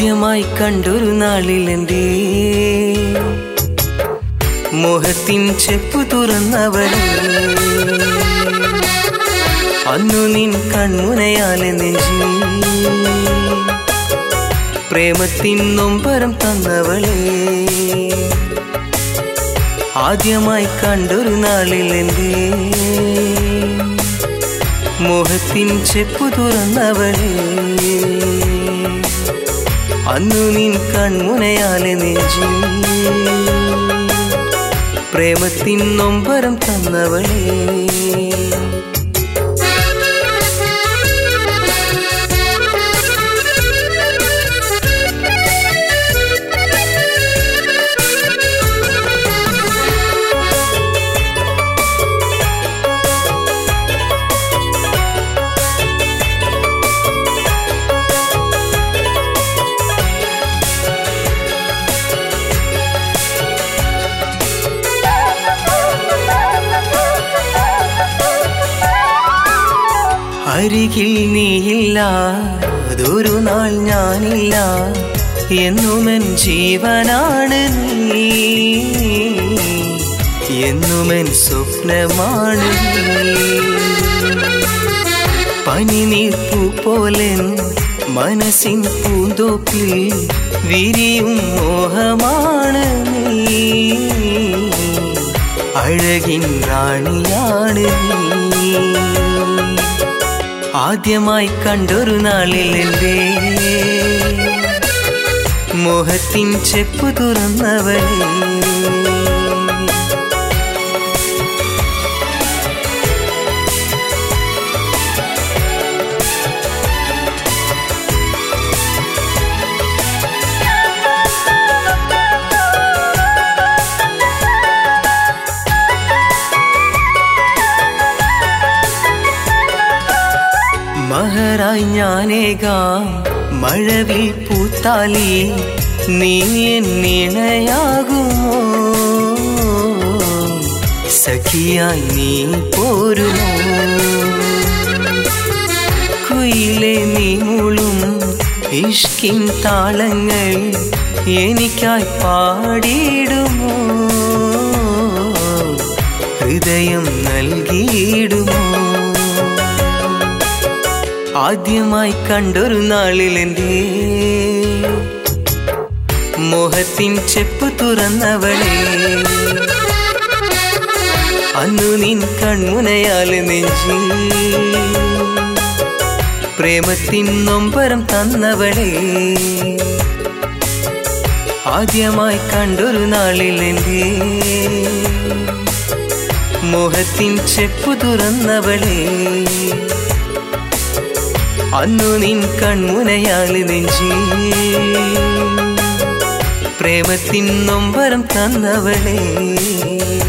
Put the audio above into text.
ആദ്യമായി കണ്ടൊരു നാളിലെന്റെ മോഹത്തിൻ ചെപ്പു തുറന്നവളെ, അന്നു നിൻ കൺമുനയാലെ നെഞ്ചിൽ പ്രേമത്തിൻ നൊമ്പരം തന്നവളെ. ആദ്യമായി കണ്ടൊരു നാളിലെന്റെ മോഹത്തിൻ ചെപ്പു തുറന്നവളെ, അന്നു നിൻ കൺമുനയാലെ നെഞ്ചിൽ പ്രേമത്തിൻ നൊമ്പരം തന്നവളെ. അരികിൽ നീയില്ല, അതൊരു നാൾ ഞാനില്ല, എന്നുമെൻ ജീവനാണ് നീ, എന്നുമെൻ സ്വപ്നമാണ് നീ. പനിനീർപ്പൂ പോലെ മനസ്സിൻ പൂന്തോപ്പിൽ വിരിയും മോഹമാണ് നീ, അഴകിൻ റാണിയാണ് നീ. ആദ്യമായി കണ്ടൊരു നാളിലെന്റെ മോഹത്തിൻ ചെപ്പു തുറന്നവളെ, മഹറായി ഞാനേകാം മഴവിൽ പൂത്താലി, നീ എന്നിണയാകുമോ, സഖിയായി നീ പോരുമോ. കുയിലെ നീ മൂളും ഇഷ്കിൻ താളങ്ങൾ എനിക്കായി പാടിയിടുമോ, ഹൃദയം നൽകിയിടുമോ. ആദ്യമായി കണ്ടൊരു നാളിലെന്റെ മോഹത്തിൻ ചെപ്പു തുറന്നവളെ, അന്നു നിൻ കൺമുനയാലെ നെഞ്ചിൽ പ്രേമത്തിൻ നൊമ്പരം തന്നവളെ. ആദ്യമായി കണ്ടൊരു നാളിലെന്റെ മോഹത്തിൻ ചെപ്പു തുറന്നവളെ, അന്നു നിൻ കൺമുനയാലെ നെഞ്ചിൽ പ്രേമത്തിൻ നൊമ്പരം തന്നവളെ.